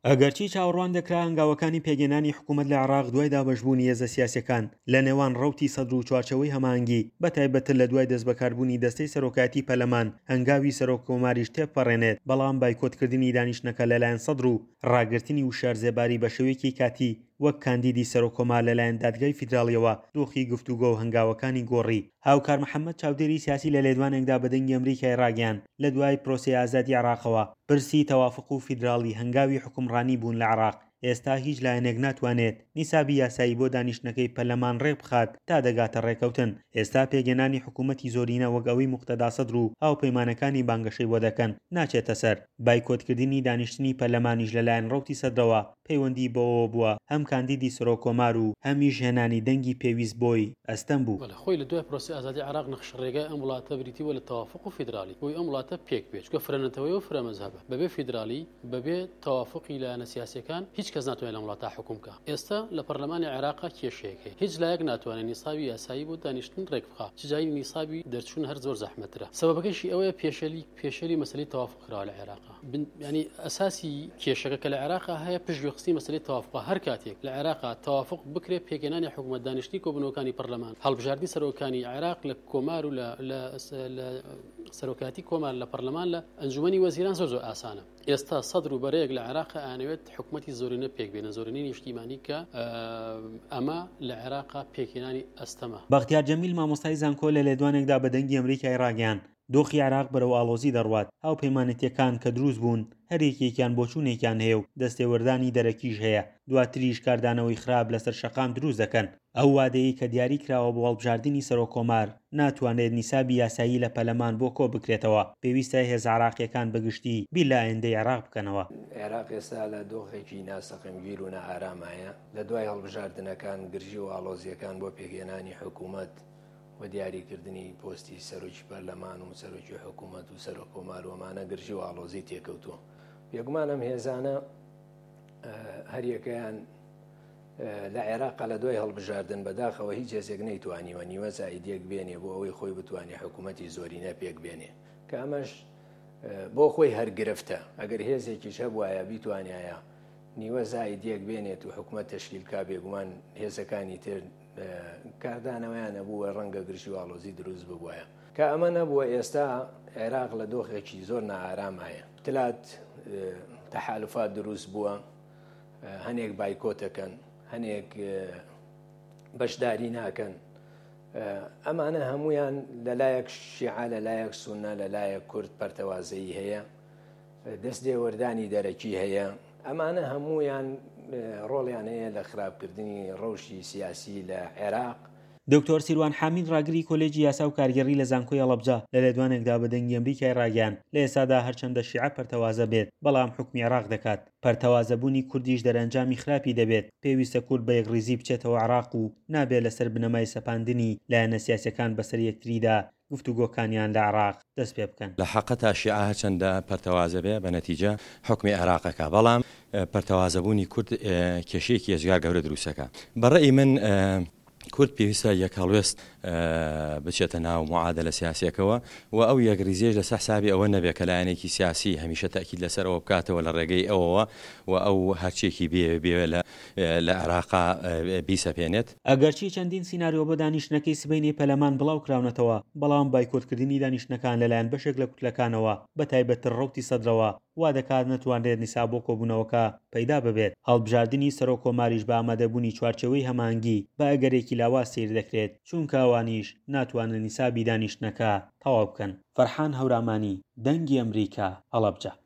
ئەگەرچی چاوەڕوان دەکرا هەنگاوەکانی پێگەێنانی حکوومەت لە عێراق دوای دابەشبوونی هێزە سیاسیەکان لە نێوان ڕەوتی سەدر و چوارچەوەی هەماهەنگی بەتایبەتر لە دوای دەستبەکاربوونی دەستەی سەرۆکایەتی پەرلەمان هەنگاوی سەرۆککۆماریش تێپەڕێنێت، بەڵام بایکۆتکردنی دانیشتنەکە لەلایەن سەدر و ڕاگررتنی وشارزێباری بە شێوەیەکی کاتی وەک کاندیدی سەرۆکۆمار لەلایەن دادگای فیدراڵیەوە دۆخی گفتوگۆ و هەنگاوەکانی گۆڕی. هاوکار محەممەد چاودێری سیاسی لە لێدوانێکدا بەدەنگی ئەمریکای ڕاگەیاند لە دوای پرۆسەی ئازادی عێراقەوە پرسی تەوافق و فیدراڵی هەنگاوی حکومڕانی بوون لە عێراق ئێستا هیچ لایەنێک ناتوانێت نیسابی یاسایی بۆ دانیشتنەکەی پەرلەمان ڕێک بخات تا دەگاتە ڕێکەوتن. ئێستا پێگەێنانی حکوومەتی زۆرینە وەک ئەوەی موقتەدا سەدر و هاوپەیمانەکانی بانگەشەی بۆ دەکەن ناچێتە سەر. بایکۆتکردنی دانیشتنی پەرلەمانیش لەلایەن ڕەوتی سەدرەوە پەیوەندی بەوە بووە هەم کاندیدی سەرۆکۆمار و هەمیش هێنانی دەنگی پێویست بۆی ئەستەم بوو. خۆی لە دوای پرۆسی ئازادی عێراق نەخش ڕێگای ئەم وڵاتە بریتیوە لە تەوافق و فیدرالی بۆی ئەم وڵاتە پێک بێت کە فرەنەتەوەی و فرەمەزهبە بەبێ فیدرالی بەبێ تەوافقی لایەنە سیاسیەکان هیچ کەس ناتوانێت لەم وڵاتە حکومکە. ئێستا لە پەرلەمانی عێراقا کێشەیەکەی هیچ لایەک ناتوانێت نیسابی یاسایی بۆ دانیشتن ڕێک بخات چجای نیسابی دەرچوون هەر زۆر زەحمەترە. سەبەبەکەیشی ئەوەیە پێشەلی مەسەلەی تەوافق کراوە لە عێراقا. ینی ئەساسی کێشەکە کە لە عێراقا هەیە پشتگوێخستی مەسەلەی تەوافق هەر کاتێک لە عێراقا تەوافق بکرێت پێگەێنانی حکوومەت دانیشتنی کۆبنەوەکانی پەرلەمان هەڵبژاردننی سەرۆکانی عێراق لە کۆمار و لە سەرۆکاتی کۆمار لە پەرلەمان لە ئەنجومەنی وەزیران زۆر ئاسانە. ئێستا سەدر و بەرەیەک لە عێراقا ئەنەوێت حکوومەتی زۆرینە پێک بێنە زۆرینەی نیشتیمانی کە ئەمە لە عێراقا پێکهێنانی ئەستەمە. بەختیار جەمیل مامۆستای زانکۆ لە لێدوانێکدا بەدەنگی ئەمریکای ڕاگەیاند دۆخی عێراق بەرەو ئاڵۆزی دەڕوات هاوپەیمانەتیەکان کە دروست بوون هەرێکێکیان بۆچوونێکیان هەیە و دەستێوەردانی دەرەکیش هەیە دواتریش کاردانەوەی خراپ لەسەر شەقام دروست دەکەن. ئەو وادەیە کە دیاری کراوە بۆ هەڵبژاردننی سەرۆکۆمار ناتوانێت نیسابی یاسایی لە پەرلەمان بۆ کۆ بکرێتەوە پێویستە هێز عێراقیەکان بەگشتی بیر لە ئایندەی عێراق بکەنەوە. عێراق ئێستا لە دۆخێکی ناسەقمگیر و نەئارامایە لە دوای هەڵبژاردنەکان گرژی و ئاڵۆزیەکان بۆ پێگەێنانی حکوومەت و دیاریکردنی پۆستی سەرۆکی پەرلەمان و سەرۆکی حکوومەت و سەرۆکۆمارۆمانە گرژی و ئاڵۆزی تێکەوتووە. بێگومانم هێزانە هەریەکەیان لە عێراقا لە دوای هەڵبژاردن بەداخەوە هیچ هێزێک نەیتوانیوە نیوە زائیدێک بێنێ بۆ ئەوەی خۆی بتوانێت حکوومەتی زۆرینە پێک بێنێ کە ئەمەش بۆ خۆی هەرگرفتە. ئەگەر هێزێکیش هەبوایە بیتوانایە نیوە زائیدێک بێنێت و حکوومەت تەشکیلکا بێگومان هێزەکانی تر کاردانەوەیان نەبووە ڕەنگە گرژی و ئاڵۆزی دروست ببووە کە ئەمە نەبووە. ئێستا عێراق لە دۆخێکی زۆر نائارامایە تلات تەحالوفات دروست بووە هەنێک بایکۆتەکەن هەنێک بەشداری ناکەن ئەمانە هەمویان لەلایەک شیعە لەلایەک سونە لەلایەک کورد پەرتەوازەیی هەیە دەستێوەردانی دەرەکی هەیە ئەمانە هەمویان ڕۆڵیان هەیە لە خراپکردنی ڕەوشی سیاسی لە عێراق. دکتۆر سیروان حامید ڕاگری کۆلێجی یاسا و کارگەڕی لە زانکۆی ئەڵەبجە لە لێدوانێکدا بەدەنگی ئەمریکای ڕاگەیاند لە ئێستادا هەرچەندە شیعە پەرتەوازە بێت بەڵام حکمی عێراق دەکات پەرتەوازەبوونی کوردیش دەرەنجامی خراپی دەبێت پێویستە کورد بە یەکڕیزی بچێتەوە عێراق و نابێت لەسەر بنەمای سەپاندنی لایەنە سیاسیەکان بەسەر یەکتریدا گفتوگۆکانیان لە عێراق دەست پێ بکەن. لە حەقەتا شیعە هەرچەندە پەرتەوازە بێ بە نەتیجە حکمی عێراقەکە بەڵام پەرتەوازەبوونی کورد کێشەیەکی ێزگار گەورە دروستەکە. بەڕێی من کورد پێویستە یەک هەڵوێست بچێتە ناو معادلە سیاسیەکەوە و ئەو یەکریزیش لە حسابی ئەوە نەبێت کە لایەنێکی سیاسی هەمیشە تاکید لەسەر ئەوە بکاتەوە لە ڕێگەی ئەوەوە و ئەو هەرچێکی بێ لە عێراقا بیسەپێنێت. ئەگەرچی چەندین سیناریۆ بۆ دانیشتنەکەی سبەینی پەرلەمان بڵاو کراونەتەوە بەڵام بایکۆتکردنی دانیشتنەکان لەلایەن بەشێک لە کوتلەکانەوە بەتایبەتر ڕەوتی سەدرەوە وا دەکات نەتوانرێت نیساب بۆ کۆبوونەوەکە پەیدا ببێت. هەڵبژاردننی سەرۆکۆماریش بە ئامادەبوونی چوارچەوەی هەمانگی بە ئەگەرێکی لاوا سیر دەکرێت چونکە ئەوانیش ناتوانن نیسابی دانیشتنەکە تەواو بکەن. فەرحان هەورامانی دەنگی ئەمریکا ئەڵەبجە.